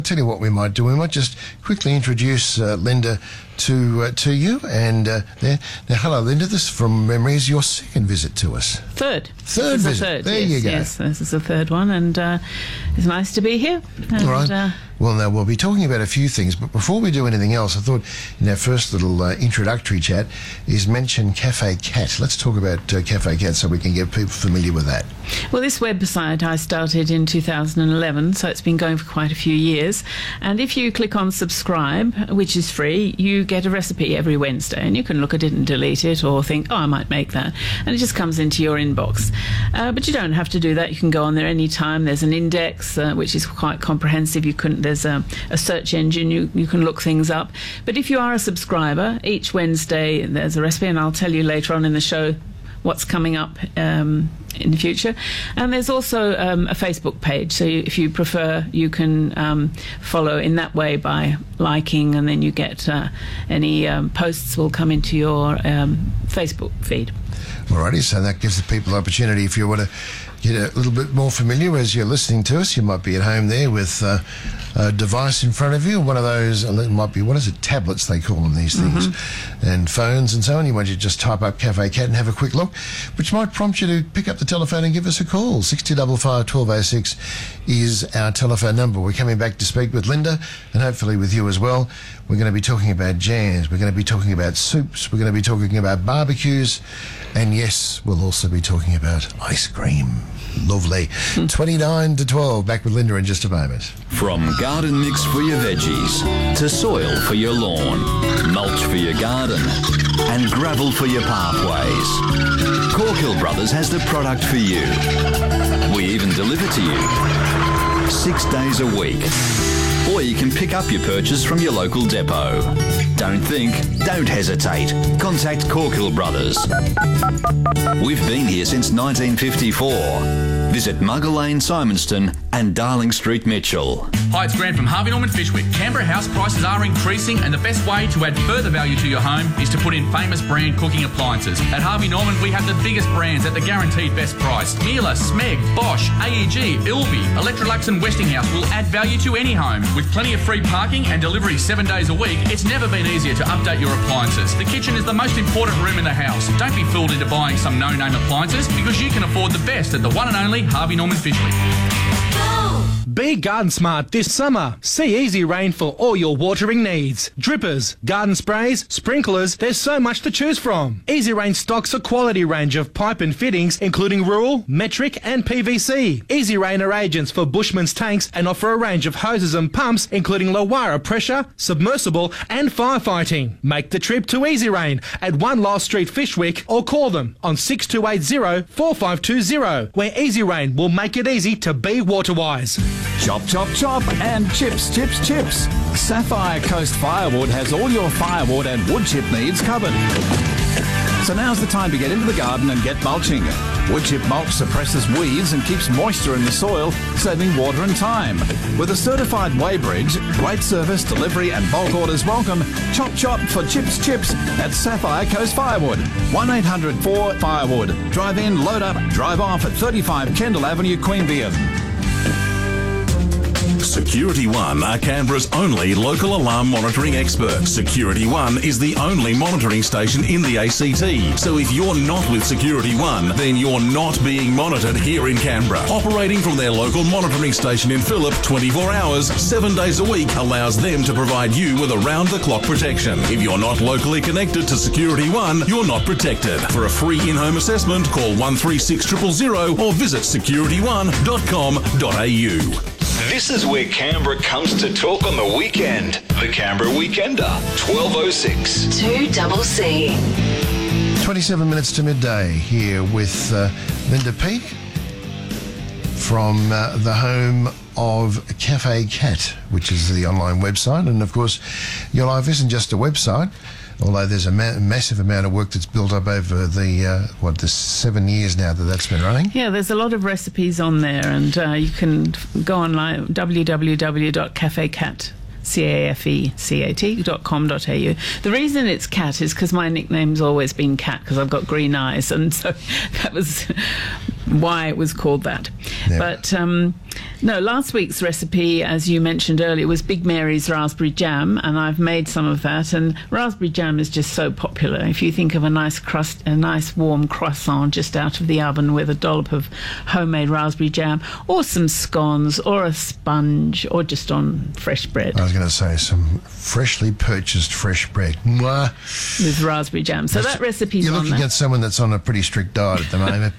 I'll tell you what we might do. We might just quickly introduce Linda to you. And now, hello, Linda. This, from memory, is your second visit to us. Third visit. There you go. Yes, this is the third one, and it's nice to be here. And, all right. Well, now, we'll be talking about a few things, but before we do anything else, I thought in our first little introductory chat is mention Cafe Cat. Let's talk about Cafe Cat so we can get people familiar with that. Well, this website I started in 2011, so it's been going for quite a few years. And if you click on subscribe, which is free, you get a recipe every Wednesday, and you can look at it and delete it or think, oh, I might make that. And it just comes into your inbox. But you don't have to do that. You can go on there anytime. There's an index, which is quite comprehensive. There's a search engine. You can look things up. But if you are a subscriber, each Wednesday there's a recipe, and I'll tell you later on in the show what's coming up in the future. And there's also a Facebook page, so if you prefer, you can follow in that way by liking, and then you get any posts will come into your Facebook feed. Alrighty, so that gives the people the opportunity, if you want to get a little bit more familiar as you're listening to us. You might be at home there with a device in front of you, one of those, it might be, what is it, tablets they call them, these things, and phones and so on. You want to just type up Cafe Cat and have a quick look, which might prompt you to pick up the telephone and give us a call. 6255 1206 is our telephone number. We're coming back to speak with Linda, and hopefully with you as well. We're going to be talking about jams, we're going to be talking about soups, we're going to be talking about barbecues, and yes, we'll also be talking about ice cream. Lovely. 29 to 12, back with Linda in just a moment. From garden mix for your veggies, to soil for your lawn, mulch for your garden, and gravel for your pathways, Corkhill Brothers has the product for you. We even deliver to you 6 days a week. Or you can pick up your purchase from your local depot. Don't think, don't hesitate. Contact Corkhill Brothers. We've been here since 1954. Visit Mugger Lane, Simonston and Darling Street, Mitchell. Hi, it's Grant from Harvey Norman Fishwick. Canberra house prices are increasing, and the best way to add further value to your home is to put in famous brand cooking appliances. At Harvey Norman, we have the biggest brands at the guaranteed best price. Miele, Smeg, Bosch, AEG, Ilby, Electrolux and Westinghouse will add value to any home. With plenty of free parking and delivery 7 days a week, it's never been easier to update your appliances. The kitchen is the most important room in the house. Don't be fooled into buying some no-name appliances, because you can afford the best at the one and only Harvey Norman Fishwick. Be garden smart this summer. See Easy Rain for all your watering needs. Drippers, garden sprays, sprinklers, there's so much to choose from. Easy Rain stocks a quality range of pipe and fittings, including rural, metric and PVC. Easy Rain are agents for Bushman's tanks and offer a range of hoses and pumps, including Lowara pressure, submersible and firefighting. Make the trip to Easy Rain at 1 Lyle Street, Fishwick, or call them on 6280 4520, where Easy Rain will make it easy to be waterwise. Chop, chop, chop, and chips, chips, chips. Sapphire Coast Firewood has all your firewood and wood chip needs covered. So now's the time to get into the garden and get mulching. Wood chip mulch suppresses weeds and keeps moisture in the soil, saving water and time. With a certified weighbridge, great service, delivery and bulk orders welcome. Chop, chop for chips, chips at Sapphire Coast Firewood. 1-800-4-FIREWOOD. Drive in, load up, drive off at 35 Kendall Avenue, Queanbeyan. Security One are Canberra's only local alarm monitoring expert. Security One is the only monitoring station in the ACT. So if you're not with Security One, then you're not being monitored here in Canberra. Operating from their local monitoring station in Phillip 24 hours, 7 days a week allows them to provide you with around-the-clock protection. If you're not locally connected to Security One, you're not protected. For a free in-home assessment, call 136 000 or visit securityone.com.au. This is where Canberra comes to talk on the weekend. The Canberra Weekender, 1206. 2CC. 27 minutes to midday here with Linda Peake from the home of Cafe Cat, which is the online website. And of course, Your Life isn't just a website, although there's a massive amount of work that's built up over the 7 years now that's been running. Yeah, there's a lot of recipes on there, and you can go online, www.cafecat.com.au. The reason it's Cat is because my nickname's always been Cat, because I've got green eyes, and so that was why it was called that. Yeah. But No, last week's recipe, as you mentioned earlier, was Big Mary's raspberry jam, and I've made some of that. And raspberry jam is just so popular. If you think of a nice crust, a nice warm croissant just out of the oven with a dollop of homemade raspberry jam, or some scones, or a sponge, or just on fresh bread. I was going to say some freshly purchased fresh bread. Mwah. With raspberry jam. So that recipe's You're on looking there. at someone that's on a pretty strict diet at the moment,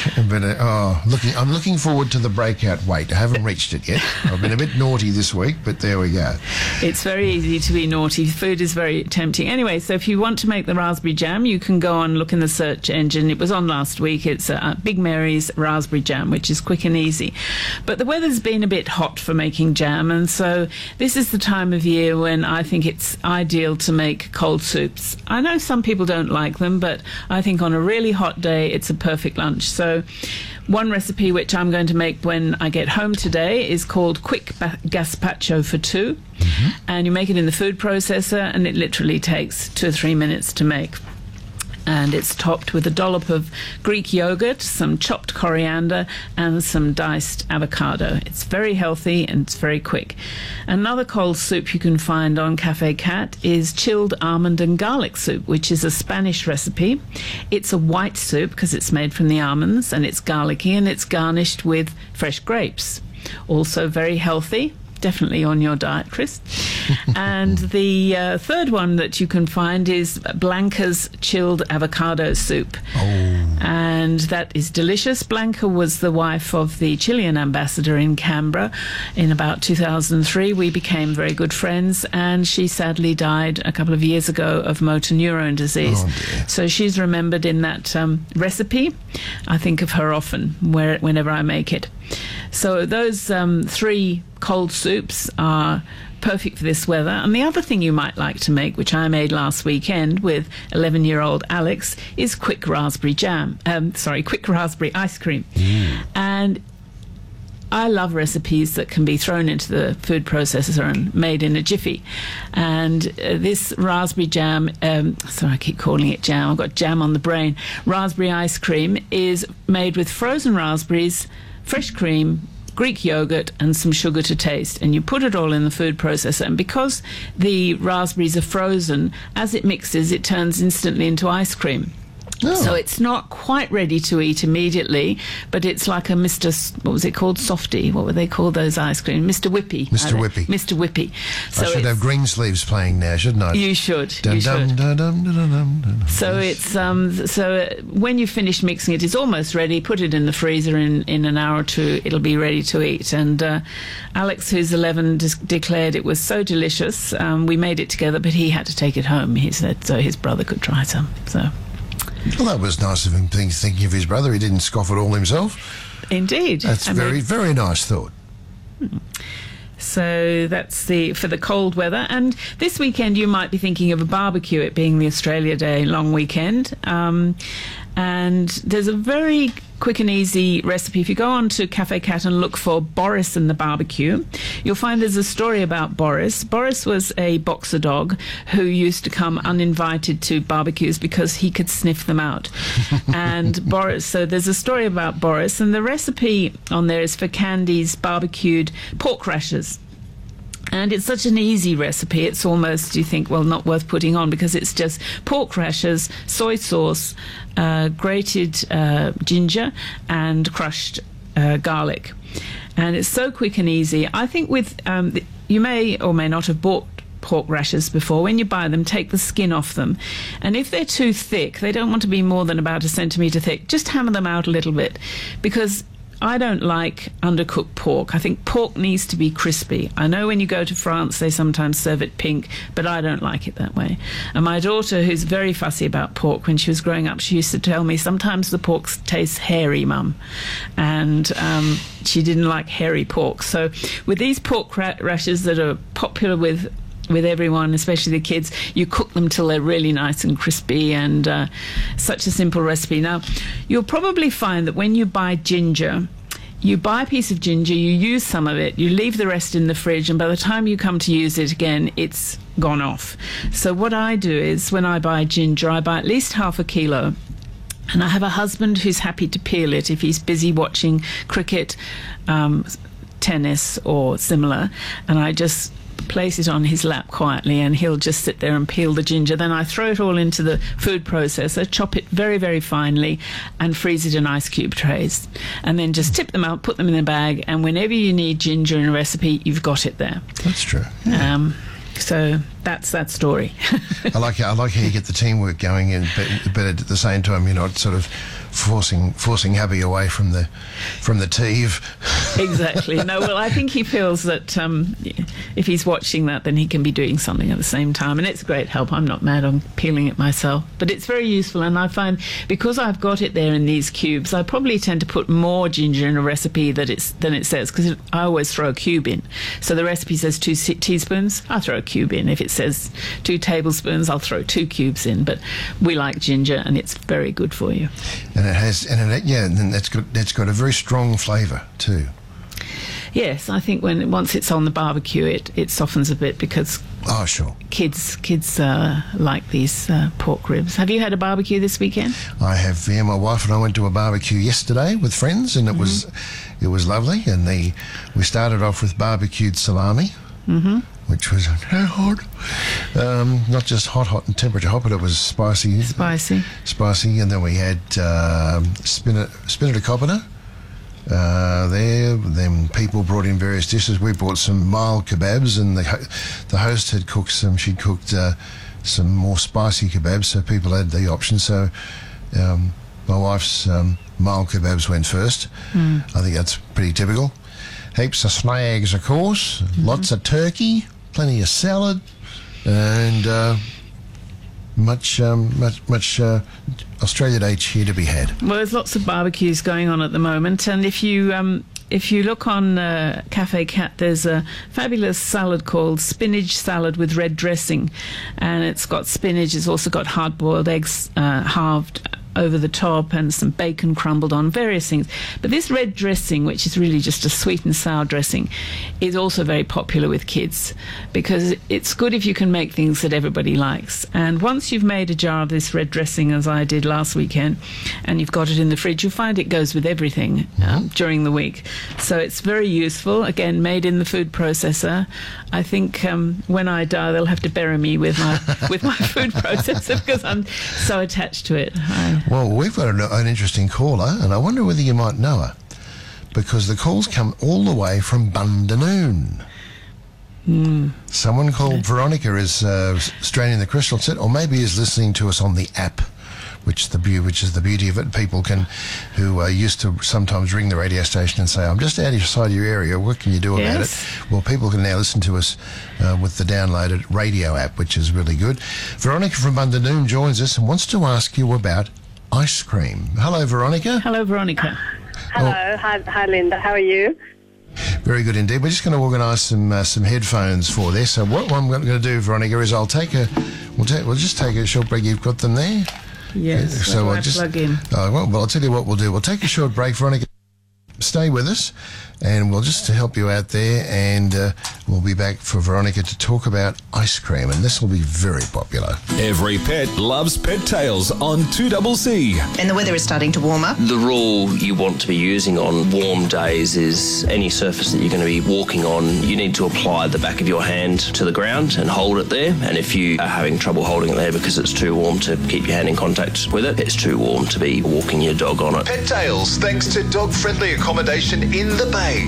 I'm looking forward to the breakout weight. I haven't reached it yet. I've been a bit naughty this week, but there we go. It's very easy to be naughty. Food is very tempting. Anyway, so if you want to make the raspberry jam, you can go and look in the search engine. It was on last week. It's Big Mary's raspberry jam, which is quick and easy. But the weather's been a bit hot for making jam, and so this is the time of year when I think it's ideal to make cold soups. I know some people don't like them, but I think on a really hot day, it's a perfect lunch. So one recipe which I'm going to make when I get home today is called Quick Gazpacho for two. And you make it in the food processor, and it literally takes 2 or 3 minutes to make. And it's topped with a dollop of Greek yogurt, some chopped coriander, and some diced avocado. It's very healthy and it's very quick. Another cold soup you can find on Cafe Cat is chilled almond and garlic soup, which is a Spanish recipe. It's a white soup because it's made from the almonds, and it's garlicky, and it's garnished with fresh grapes. Also very healthy. Definitely on your diet, Chris. And the third one that you can find is Blanca's chilled avocado soup. And that is delicious. Blanca was the wife of the Chilean ambassador in Canberra in about 2003. We became very good friends, and she sadly died a couple of years ago of motor neurone disease. So she's remembered in that recipe. I think of her often whenever I make it. So those 3 cold soups are perfect for this weather. And the other thing you might like to make, which I made last weekend with 11-year-old Alex, is quick raspberry ice cream. And I love recipes that can be thrown into the food processor and made in a jiffy. And this raspberry jam, I keep calling it jam, I've got jam on the brain. Raspberry ice cream is made with frozen raspberries, fresh cream, Greek yogurt, and some sugar to taste, and you put it all in the food processor. And because the raspberries are frozen, as it mixes, it turns instantly into ice cream. So it's not quite ready to eat immediately, but it's like a what was it called? Softie. What were they called, those ice cream? Mr. Whippy. Mr. Whippy. Mr. Whippy. So I should have Greensleeves playing now, shouldn't I? You should. Dun, you dun, should. dun, dun, dun, dun, dun, dun. So it's when you finish mixing it, it's almost ready. Put it in the freezer in an hour or two. It'll be ready to eat. And Alex, who's 11, declared it was so delicious. We made it together, but he had to take it home. He said so his brother could try some. So. Well, that was nice of him thinking of his brother. He didn't scoff at all himself. Indeed. That's very, very nice thought. So that's for the cold weather. And this weekend you might be thinking of a barbecue, it being the Australia Day long weekend. And there's a very quick and easy recipe. If you go on to Cafe Cat and look for Boris and the barbecue, you'll find there's a story about Boris. Boris was a boxer dog who used to come uninvited to barbecues because he could sniff them out. And so there's a story about Boris, and the recipe on there is for Candy's barbecued pork rashers. And it's such an easy recipe, it's almost, you think, well, not worth putting on, because it's just pork rashers, soy sauce, grated ginger, and crushed garlic. And it's so quick and easy. I think you may or may not have bought pork rashers before. When you buy them, take the skin off them. And if they're too thick, they don't want to be more than about 1 centimetre thick, just hammer them out a little bit, because I don't like undercooked pork. I think pork needs to be crispy. I know when you go to France, they sometimes serve it pink, but I don't like it that way. And my daughter, who's very fussy about pork, when she was growing up, she used to tell me, sometimes the pork tastes hairy, Mum. And she didn't like hairy pork. So with these pork rashers that are popular with everyone, especially the kids, you cook them till they're really nice and crispy, and such a simple recipe. Now, you'll probably find that when you buy ginger, you buy a piece of ginger, you use some of it, you leave the rest in the fridge, and by the time you come to use it again, it's gone off. So what I do is, when I buy ginger, I buy at least half a kilo. And I have a husband who's happy to peel it if he's busy watching cricket, tennis or similar, and I just place it on his lap quietly, and he'll just sit there and peel the ginger. Then I throw it all into the food processor, chop it very, very finely, and freeze it in ice cube trays. And then just tip them out, put them in a bag, and whenever you need ginger in a recipe, you've got it there. That's true. So that's that story. I like how you get the teamwork going, but at the same time, you're not sort of forcing hubby away from the teeve. Exactly. No, well, I think he feels that if he's watching that, then he can be doing something at the same time, and it's great help. I'm not mad on peeling it myself, but it's very useful, and I find because I've got it there in these cubes, I probably tend to put more ginger in a recipe than it says, because I always throw a cube in. So the recipe says 2 teaspoons, I throw a cube in. If it says 2 tablespoons, I'll throw 2 cubes in. But we like ginger, and it's very good for you. And it's got a very strong flavour too. Yes, I think once it's on the barbecue, it softens a bit, because kids like these pork ribs. Have you had a barbecue this weekend? I have. Yeah, my wife and I went to a barbecue yesterday with friends, and it was lovely. And we started off with barbecued salami. Mm-hmm. Which was hot. Not just hot and temperature hot, but it was spicy. Spicy, and then we had spinach coppada there. Then people brought in various dishes. We brought some mild kebabs, and the host had cooked some. She'd cooked some more spicy kebabs, so people had the option. So my wife's mild kebabs went first. I think that's pretty typical. Heaps of snags, of course. Lots of turkey. Plenty of salad, and much Australia Day cheer to be had. Well, there's lots of barbecues going on at the moment, and if you look on Cafe Cat, there's a fabulous salad called spinach salad with red dressing, and it's got spinach. It's also got hard-boiled eggs halved over the top, and some bacon crumbled on, various things. But this red dressing, which is really just a sweet and sour dressing, is also very popular with kids, because it's good if you can make things that everybody likes. And once you've made a jar of this red dressing, as I did last weekend, and you've got it in the fridge, you'll find it goes with everything during the week. So it's very useful. Again, made in the food processor. I think when I die, they'll have to bury me with my food processor, because I'm so attached to it. Well, we've got an interesting caller, and I wonder whether you might know her, because the calls come all the way from Bundanoon. Someone called Veronica is straining the crystal set, or maybe is listening to us on the app, which is the beauty of it. People who are used to sometimes ring the radio station and say, I'm just outside your area, what can you do about it? Well, people can now listen to us with the downloaded radio app, which is really good. Veronica from Bundanoon joins us and wants to ask you about ice cream. Hello, Veronica. Hello, Veronica. Hello. Hi, Linda. How are you? Very good indeed. We're just going to organise some headphones for this. So what I'm going to do, Veronica, is we'll just take a short break. You've got them there? Yes. So I'll just plug in. Well, I'll tell you what we'll do. We'll take a short break, Veronica. Stay with us, and we'll just help you out there, and we'll be back for Veronica to talk about ice cream, and this will be very popular. Every pet loves Pet Tales on 2CC. And the weather is starting to warm up. The rule you want to be using on warm days is any surface that you're going to be walking on, you need to apply the back of your hand to the ground and hold it there. And if you are having trouble holding it there because it's too warm to keep your hand in contact with it, it's too warm to be walking your dog on it. Pet Tales, thanks to dog-friendly accommodation in the Bay.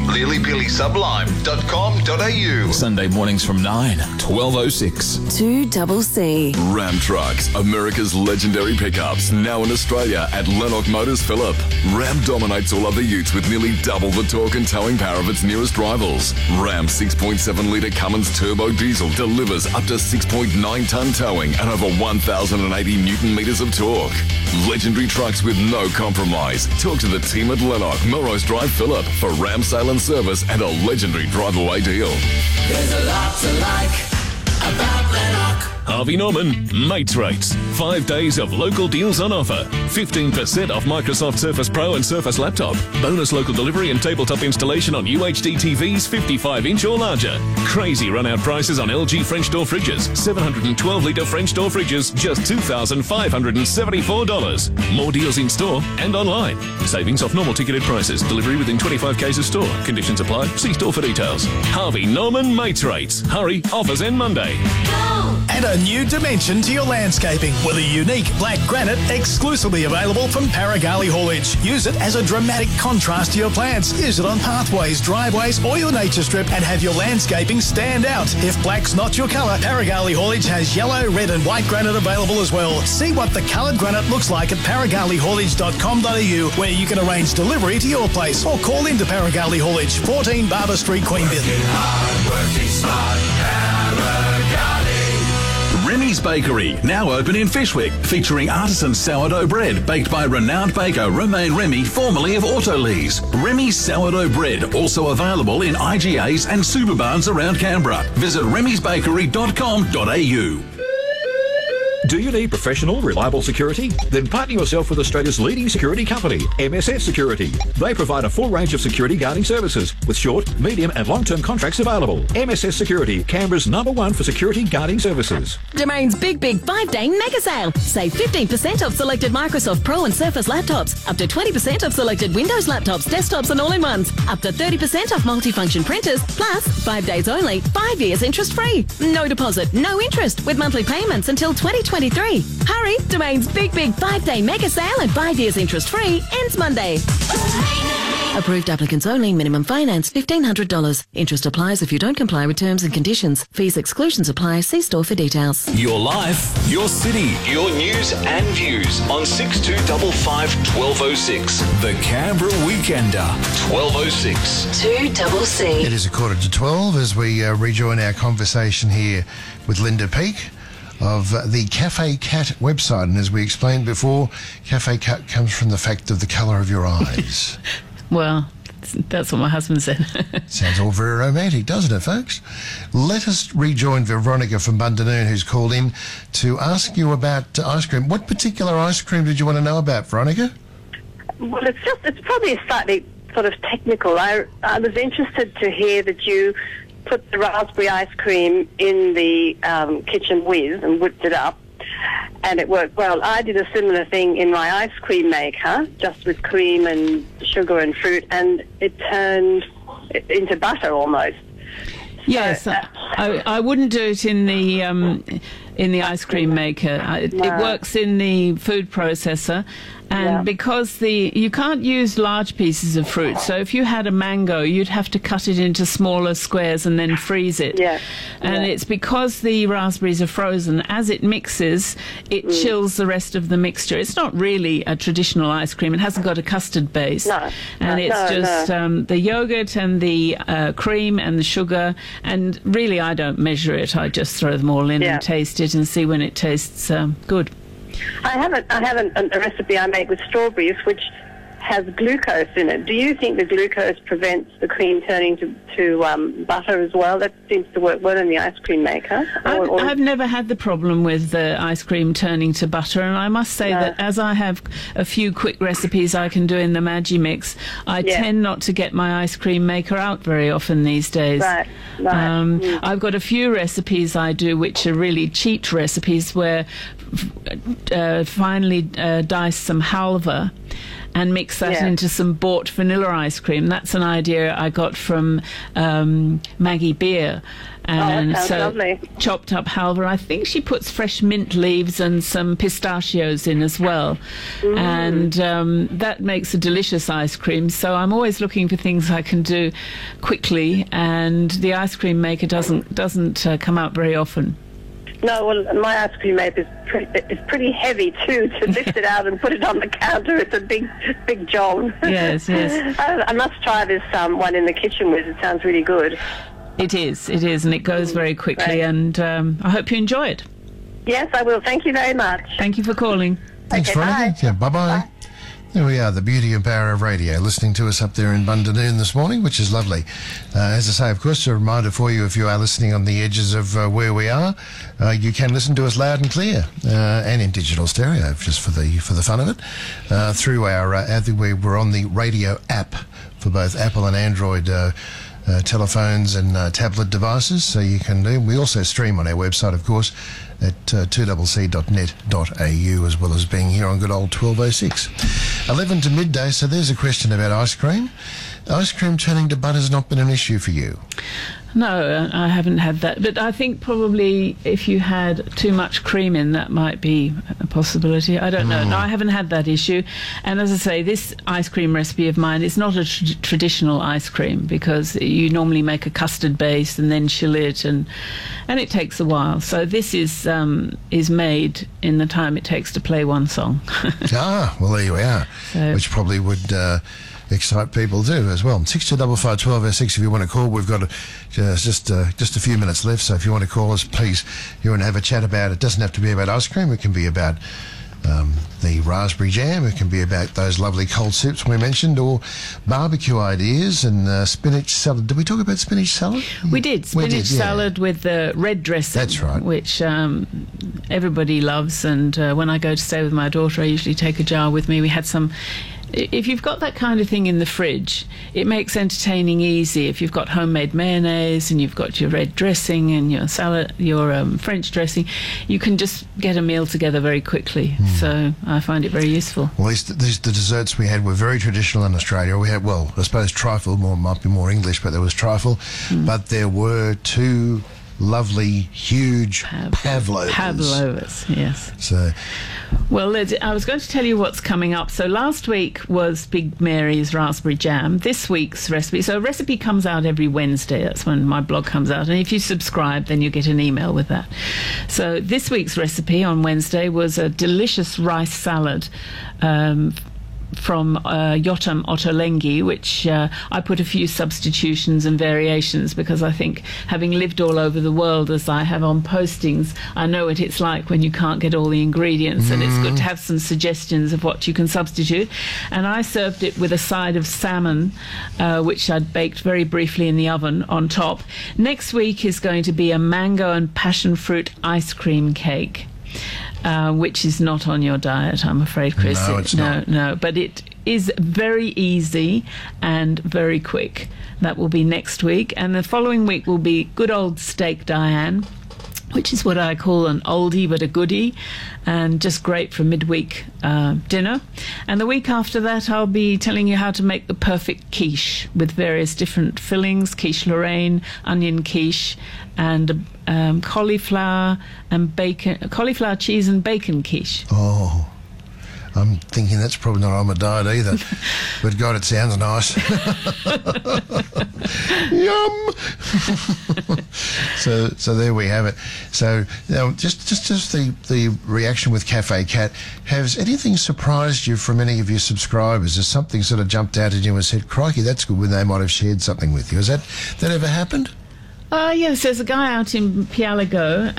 LilyBillySublime.com.au. Sunday mornings from 9, 12:06. 2CC. Ram Trucks, America's legendary pickups, now in Australia at Lennox Motors Phillip. Ram dominates all other utes with nearly double the torque and towing power of its nearest rivals. Ram 6.7-litre Cummins turbo diesel delivers up to 6.9-tonne towing and over 1,080 newton-metres of torque. Legendary trucks with no compromise. Talk to the team at Lennox, Melrose Drive, Phillip, for Ram sale and service and a legendary drive-away deal. There's a lot to like about Lennox. Harvey Norman, Mates Rates. 5 days of local deals on offer. 15% off Microsoft Surface Pro and Surface Laptop. Bonus local delivery and tabletop installation on UHD TVs 55-inch or larger. Crazy run-out prices on LG French door fridges. 712-litre French door fridges, just $2,574. More deals in store and online. Savings off normal ticketed prices. Delivery within 25 k's of store. Conditions apply. See store for details. Harvey Norman Mates Rates. Hurry, offers end Monday. Add a new dimension to your landscaping with a unique black granite exclusively available from Paragali Haulage. Use it as a dramatic contrast to your plants. Use it on pathways, driveways or your nature strip and have your landscaping stand out. If black's not your colour, Paragali Haulage has yellow, red and white granite available as well. See what the coloured granite looks like at paragalihaulage.com.au, where you can arrange delivery to your place or call into Paragali Haulage, 14 Barber Street, Queanbeyan. Remy's Bakery, now open in Fishwick, featuring artisan sourdough bread baked by renowned baker Romain Remy, formerly of Autolease. Remy's sourdough bread, also available in IGAs and superbarns around Canberra. Visit remysbakery.com.au. Do you need professional, reliable security? Then partner yourself with Australia's leading security company, MSS Security. They provide a full range of security guarding services with short, medium and long-term contracts available. MSS Security, Canberra's #1 for security guarding services. Domain's Big 5-day mega sale. Save 15% off selected Microsoft Pro and Surface laptops, up to 20% off selected Windows laptops, desktops and all-in-ones, up to 30% off multifunction printers, plus 5 days only, 5 years interest-free. No deposit, no interest, with monthly payments until 2023. Hurry, Domain's Big 5-day mega sale and 5 years interest-free ends Monday. Approved applicants only. Minimum finance $1,500. Interest applies if you don't comply with terms and conditions. Fees exclusions apply. See store for details. Your life, your city, your news and views on 6255 1206. The Canberra Weekender, 1206. 2CC. It is 11:45 as we rejoin our conversation here with Linda Peake of the Cafe Cat website. And as we explained before, Cafe Cat comes from the fact of the colour of your eyes. Well, that's what my husband said. Sounds all very romantic, doesn't it, folks? Let us rejoin Veronica from Bundanoon, who's called in to ask you about ice cream. What particular ice cream did you want to know about, Veronica? Well, it's probably a slightly sort of technical. I was interested to hear that you put the raspberry ice cream in the kitchen whiz and whipped it up, and it worked well. I did a similar thing in my ice cream maker, just with cream and sugar and fruit, and it turned into butter almost. Yes, I wouldn't do it in the ice cream maker. It works in the food processor. And because you can't use large pieces of fruit, so if you had a mango, you'd have to cut it into smaller squares and then freeze it. And it's because the raspberries are frozen. As it mixes, it chills the rest of the mixture. It's not really a traditional ice cream. It hasn't got a custard base. It's just the yogurt and the cream and the sugar. And really, I don't measure it. I just throw them all in and taste it and see when it tastes good. I have a recipe I make with strawberries which has glucose in it. Do you think the glucose prevents the cream turning to butter as well? That seems to work well in the ice cream maker. I've never had the problem with the ice cream turning to butter, and I must say that as I have a few quick recipes I can do in the Magimix, I tend not to get my ice cream maker out very often these days. I've got a few recipes I do which are really cheat recipes where finely dice some halva and mix that into some bought vanilla ice cream. That's an idea I got from Maggie Beer. And lovely. Chopped up halva. I think she puts fresh mint leaves and some pistachios in as well. And that makes a delicious ice cream. So I'm always looking for things I can do quickly, and the ice cream maker doesn't come out very often. No, well, my ice cream maker is pretty heavy too. To lift it out and put it on the counter, it's a big job. Yes. I must try this one in the kitchen whiz. It sounds really good. It is, and it goes very quickly, and I hope you enjoy it. Yes, I will. Thank you very much. Thank you for calling. Thanks, Veronica. Bye. Yeah, bye-bye. There we are, the beauty and power of radio, listening to us up there in Bundanoon this morning, which is lovely. As I say, of course, a reminder for you, if you are listening on the edges of where we are, you can listen to us loud and clear, and in digital stereo, just for the fun of it, through our, I think we're on the radio app for both Apple and Android telephones and tablet devices, so you can do. We also stream on our website, of course, at 2cc.net.au, as well as being here on good old 1206. 11 to midday, so there's a question about ice cream. Ice cream turning to butter has not been an issue for you? No, I haven't had that. But I think probably if you had too much cream in, that might be a possibility. I don't know. No, I haven't had that issue. And as I say, this ice cream recipe of mine is not a traditional ice cream, because you normally make a custard base and then chill it, and it takes a while. So this is made in the time it takes to play one song. Well, there you are. So, which probably would excite people too as well. 6255 1206 if you want to call. We've got just a few minutes left, so if you want to call us, please, you want to have a chat about it. It doesn't have to be about ice cream. It can be about the raspberry jam. It can be about those lovely cold soups we mentioned, or barbecue ideas and spinach salad. Did we talk about spinach salad? We did. Spinach salad with the red dressing. That's right. Which everybody loves. And when I go to stay with my daughter, I usually take a jar with me. We had some. If you've got that kind of thing in the fridge, it makes entertaining easy. If you've got homemade mayonnaise and you've got your red dressing and your salad, your French dressing, you can just get a meal together very quickly. So I find it very useful. Well, the desserts we had were very traditional in Australia. We had, well, I suppose trifle might be more English, but there was trifle. But there were two lovely, huge pavlovas. Pavlovas, yes. So, well, I was going to tell you what's coming up. So last week was Big Mary's raspberry jam. This week's recipe, so a recipe comes out every Wednesday. That's when my blog comes out. And if you subscribe, then you get an email with that. So this week's recipe on Wednesday was a delicious rice salad from Yotam Ottolenghi, which I put a few substitutions and variations, because I think, having lived all over the world as I have on postings, I know what it's like when you can't get all the ingredients, and it's good to have some suggestions of what you can substitute. And I served it with a side of salmon, which I'd baked very briefly in the oven on top. Next week is going to be a mango and passion fruit ice cream cake. Which is not on your diet, I'm afraid, Chris. No, it's not. No, but it is very easy and very quick. That will be next week. And the following week will be good old steak Diane, which is what I call an oldie but a goodie, and just great for midweek dinner. And the week after that, I'll be telling you how to make the perfect quiche with various different fillings: quiche Lorraine, onion quiche, and cauliflower and bacon, cauliflower cheese and bacon quiche. Oh, I'm thinking that's probably not on my diet either. But God, it sounds nice. Yum. So there we have it. So just the reaction with Cafe Cat. Has anything surprised you from any of your subscribers? Has something sort of jumped out at you and said, "Crikey, that's good," when they might have shared something with you? Has that ever happened? Yes, there's a guy out in Pialago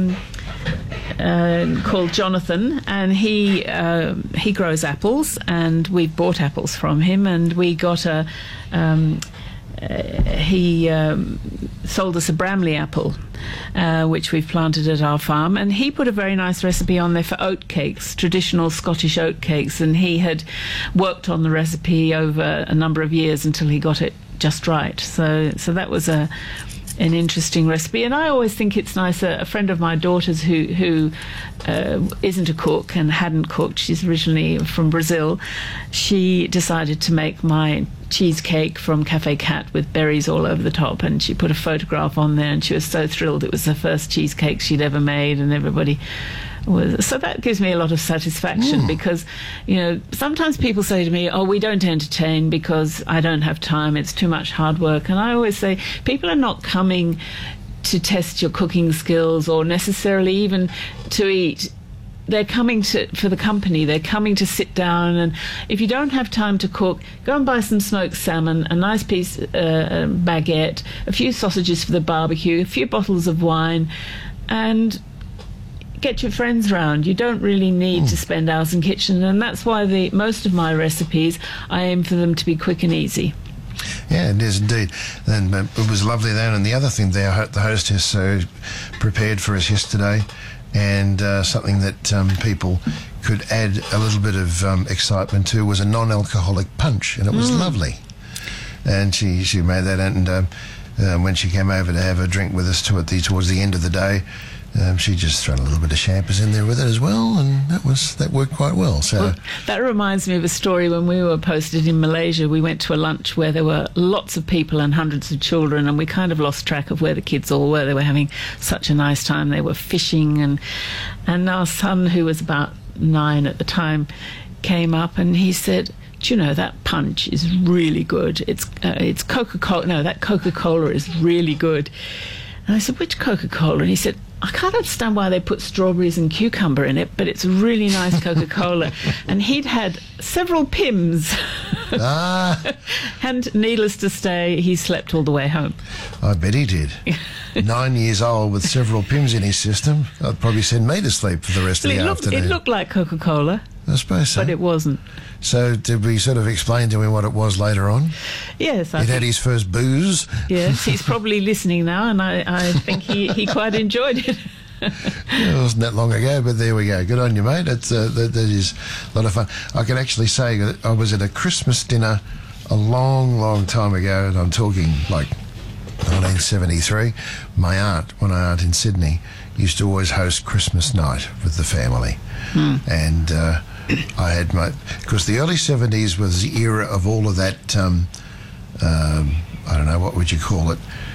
called Jonathan, and he grows apples, and we've bought apples from him, and we got he sold us a Bramley apple, which we've planted at our farm, and he put a very nice recipe on there for oat cakes, traditional Scottish oat cakes, and he had worked on the recipe over a number of years until he got it just right. So that was an interesting recipe. And I always think it's nice. A friend of my daughter's who isn't a cook and hadn't cooked, she's originally from Brazil, she decided to make my cheesecake from Cafe Cat with berries all over the top, and she put a photograph on there, and she was so thrilled. It was the first cheesecake she'd ever made, and everybody was. So that gives me a lot of satisfaction, because, you know, sometimes people say to me, "Oh, we don't entertain because I don't have time, it's too much hard work." And I always say, people are not coming to test your cooking skills or necessarily even to eat. They're coming for the company. They're coming to sit down, and if you don't have time to cook, go and buy some smoked salmon, a nice piece baguette, a few sausages for the barbecue, a few bottles of wine, and get your friends round. You don't really need to spend hours in the kitchen, and that's why most of my recipes, I aim for them to be quick and easy. Yeah, it is indeed. And it was lovely then. And the other thing the hostess prepared for us yesterday, and something that people could add a little bit of excitement to, was a non-alcoholic punch, and it was lovely. And she made that, and when she came over to have a drink with us towards the end of the day, she just threw a little bit of champers in there with it as well, and that worked quite well. So that reminds me of a story. When we were posted in Malaysia, we went to a lunch where there were lots of people and hundreds of children, and we kind of lost track of where the kids all were. They were having such a nice time. They were fishing, and our son, who was about 9 at the time, came up and he said, "Do you know, that punch is really good? It's Coca-Cola. No, that Coca-Cola is really good." And I said, "Which Coca-Cola?" And he said, "I can't understand why they put strawberries and cucumber in it, but it's really nice Coca-Cola." And he'd had several Pims. And needless to say, he slept all the way home. I bet he did. 9 years old with several Pims in his system. I'd probably send me to sleep for the rest of the afternoon. It looked like Coca-Cola. I suppose so. But it wasn't. So did we sort of explain to him what it was later on? Yes. He'd had his first booze. Yes, he's probably listening now, and I think he quite enjoyed it. It wasn't that long ago, but there we go. Good on you, mate. That is a lot of fun. I can actually say that I was at a Christmas dinner a long, long time ago, and I'm talking like 1973. My aunt, one aunt in Sydney, used to always host Christmas night with the family. And I had because the early 70s was the era of all of that, I don't know, what would you call it,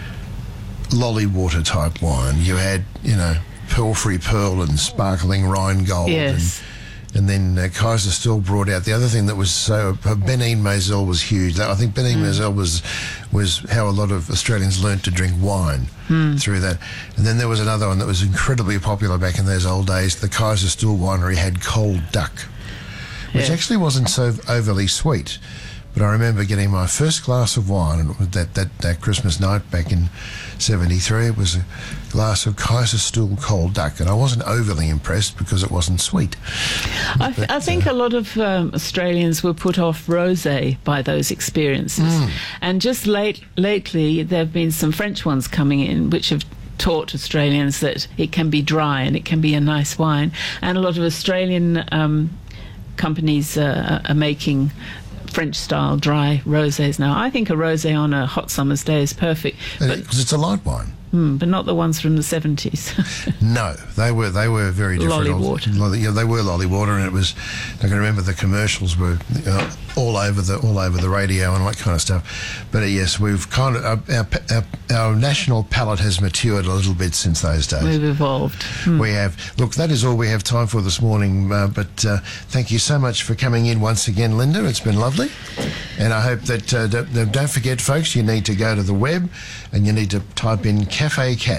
lolly water type wine. You had, Pelfrey Pearl and Sparkling Rheingold. Yes. And then Kaiser still brought out the other thing that was Benin Moselle was huge. I think Benin Moselle was how a lot of Australians learnt to drink wine through that. And then there was another one that was incredibly popular back in those old days. The Kaiser Still Winery had Cold Duck, which actually wasn't so overly sweet. But I remember getting my first glass of wine that Christmas night back in 73. It was a glass of Kaiser Still Cold Duck, and I wasn't overly impressed because it wasn't sweet. I think a lot of Australians were put off rosé by those experiences. And just lately there have been some French ones coming in which have taught Australians that it can be dry and it can be a nice wine. And a lot of Australian companies are making French-style dry rosés now. I think a rosé on a hot summer's day is perfect. Because it's a light wine. But not the ones from the 70s. No, they were very different. Lolly water. Yeah, they were lolly water, and it was. I can remember the commercials were all over the radio and all that kind of stuff. But yes, we've kind of our national palate has matured a little bit since those days. We've evolved. We have. Look, that is all we have time for this morning. But thank you so much for coming in once again, Linda. It's been lovely, and I hope that don't forget, folks. You need to go to the web, and you need to type in Cafe Cat,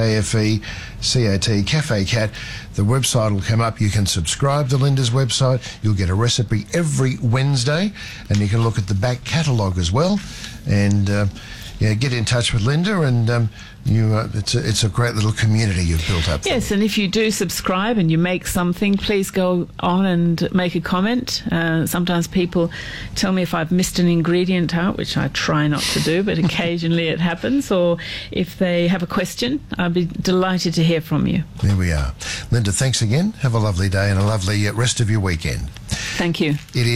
CAFECAT, Cafe Cat. The website will come up. You can subscribe to Linda's website. You'll get a recipe every Wednesday, and you can look at the back catalogue as well. And get in touch with Linda, and it's a great little community you've built up. Yes, and if you do subscribe and you make something, please go on and make a comment. Sometimes people tell me if I've missed an ingredient out, which I try not to do, but occasionally it happens. Or if they have a question, I'd be delighted to hear from you. There we are. Linda, thanks again. Have a lovely day and a lovely rest of your weekend. Thank you. It is